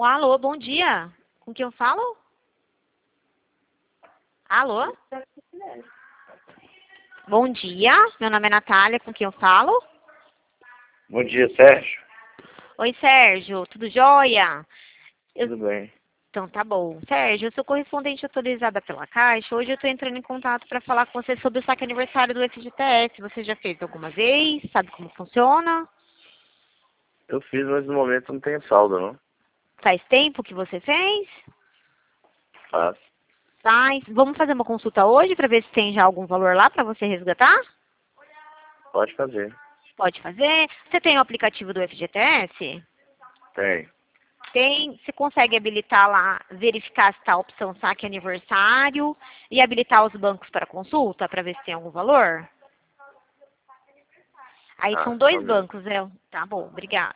Alô, bom dia. Com quem eu falo? Alô? Bom dia, meu nome é Natália, com quem eu falo? Bom dia, Sérgio. Oi, Sérgio, tudo jóia? Tudo bem? Então tá bom. Sérgio, eu sou correspondente autorizada pela Caixa. Hoje eu estou entrando em contato para falar com você sobre o saque aniversário do FGTS. Você já fez alguma vez? Sabe como funciona? Eu fiz, mas no momento não tenho saldo, não. Faz tempo que você fez? Faz. Faz. Vamos fazer uma consulta hoje para ver se tem já algum valor lá para você resgatar? Pode fazer. Pode fazer. Você tem o aplicativo do FGTS? Tem. Tem. Você consegue habilitar lá, verificar se está a opção saque aniversário e habilitar os bancos para consulta para ver se tem algum valor? Aí Ah, são só um dois minuto. bancos, é. Tá bom, obrigada.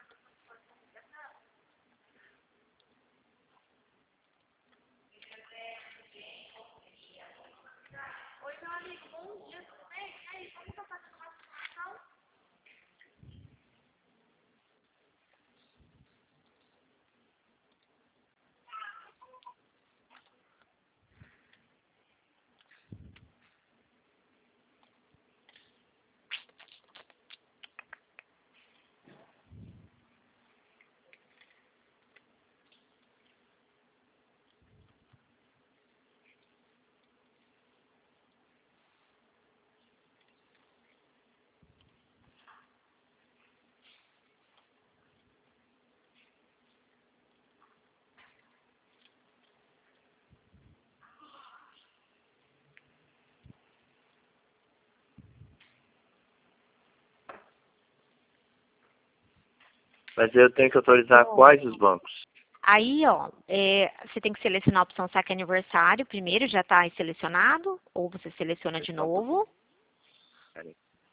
Mas eu tenho que autorizar quais os bancos? Aí, ó, você tem que selecionar a opção saque aniversário primeiro, já está aí selecionado, ou você seleciona de Só um pouquinho. novo. Peraí.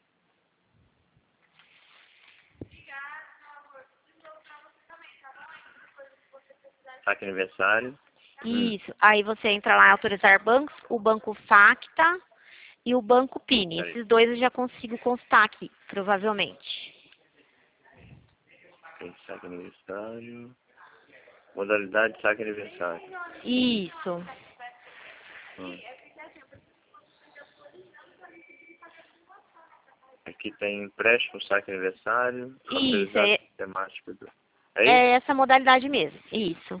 Saque aniversário. Isso. Aí você entra lá em autorizar bancos, o banco Facta e o banco Pini. Peraí. Esses dois eu já consigo constar aqui, provavelmente. Tem saque aniversário. Modalidade saque aniversário. Isso. Hum. Aqui tem empréstimo, saque aniversário. Isso, Autorizado sistemático. É é isso? essa modalidade mesmo. Isso.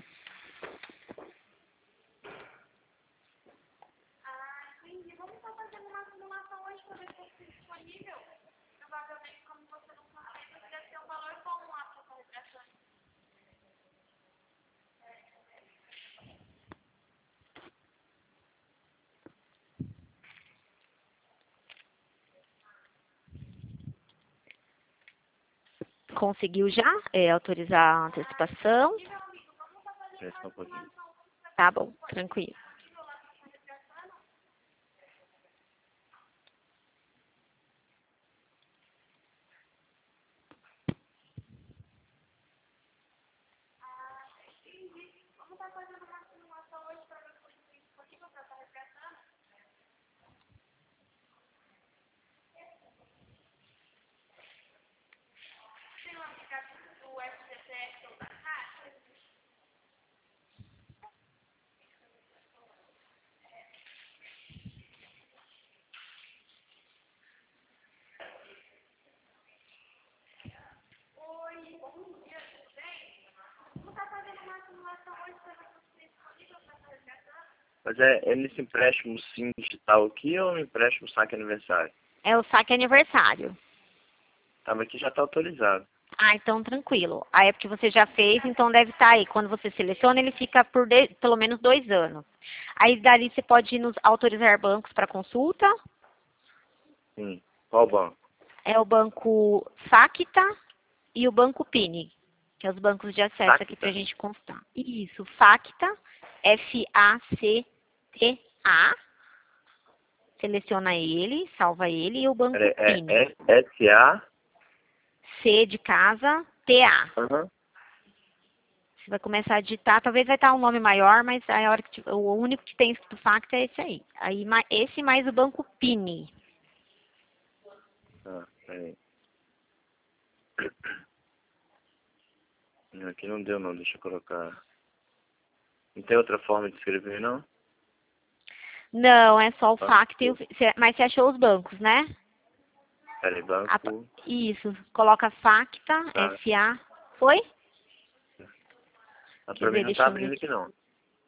Conseguiu já autorizar a antecipação? Peraí, só um pouquinho. Tá bom, tranquilo. Mas é nesse empréstimo sim digital aqui ou no empréstimo saque aniversário? É o saque aniversário. Tá, mas aqui já está autorizado. Ah, então tranquilo. Aí é porque você já fez, então deve estar aí. Quando você seleciona, ele fica por pelo menos 2 anos. Aí dali você pode nos autorizar bancos para consulta. Sim. Qual banco? É o banco Facta e o banco Pini, que é os bancos de acesso aqui para a Facta? gente constar. Isso, Facta, Facta. Seleciona ele, salva ele, e o banco Pini. É SA? C de casa, TA. Aham. Você vai começar a digitar, talvez vai estar um nome maior, mas a hora que o único que tem escrito Facta é esse aí. Aí esse mais o banco Pini. Ah, peraí. Aqui não deu não, deixa eu colocar. Não tem outra forma de escrever não? Não, é só o FACTA e o... Mas você achou os bancos, né? Peraí, banco. Isso, coloca FACTA, Tá. FA. Foi? Mas Quer pra mim ver, não deixa tá eu ver abrindo aqui. aqui não.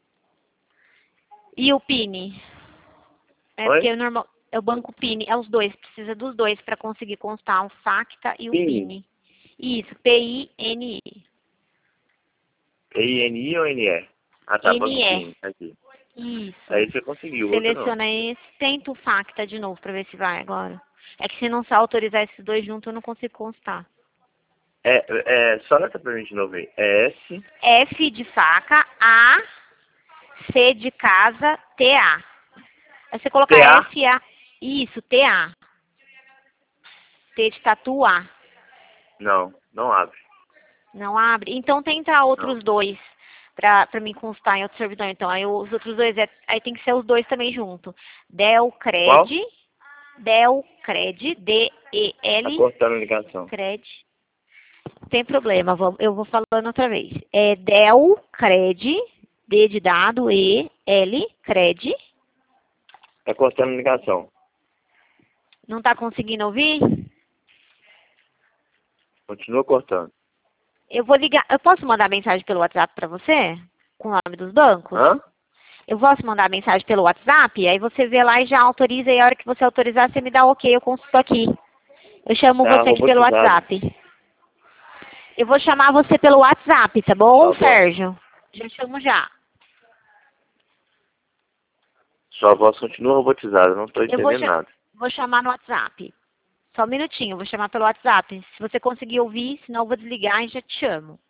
E o PIN? É Oi? porque o normal, é o banco PIN, é os dois, precisa dos dois para conseguir constar o FACTA e o PIN. PIN. Isso, PINI. PINI ou NE? Ah tá, banco NE. PIN, tá aqui. Isso. Aí você conseguiu, o outro não. Seleciona esse, tenta o FACTA de novo para ver se vai agora. É que se não só autorizar esses dois juntos, eu não consigo constar. Só nessa pra mim de novo aí. É S. F de faca, A, C de casa, TA. Aí você coloca TA? FA. Isso, TA. T de tatu, A. Não, não abre. Não abre? Então tenta Não. outros dois pra mim constar em outro servidor. Então, aí os outros dois, aí tem que ser os dois também junto. Qual? Delcred, Tá D-E-L, cortando a ligação. Cred. Tem problema, eu vou falando outra vez. É Delcred, D de dado, E-L, Cred. Tá cortando a ligação. Não tá conseguindo ouvir? Continua cortando. Eu vou ligar. Eu posso mandar mensagem pelo WhatsApp pra você? Com o nome dos bancos? Hã? Eu posso mandar mensagem pelo WhatsApp? Aí você vê lá e já autoriza. E a hora que você autorizar, você me dá ok. Eu consulto aqui. Eu chamo Tá você aqui pelo robotizado. WhatsApp. Eu vou chamar você pelo WhatsApp, tá bom, Tá bom. Sérgio? Já chamo já. Sua voz continua robotizada, não tô Eu vou, entendendo nada. vou chamar no WhatsApp. Só um minutinho, eu vou chamar pelo WhatsApp. Se você conseguir ouvir, senão eu vou desligar e já te chamo.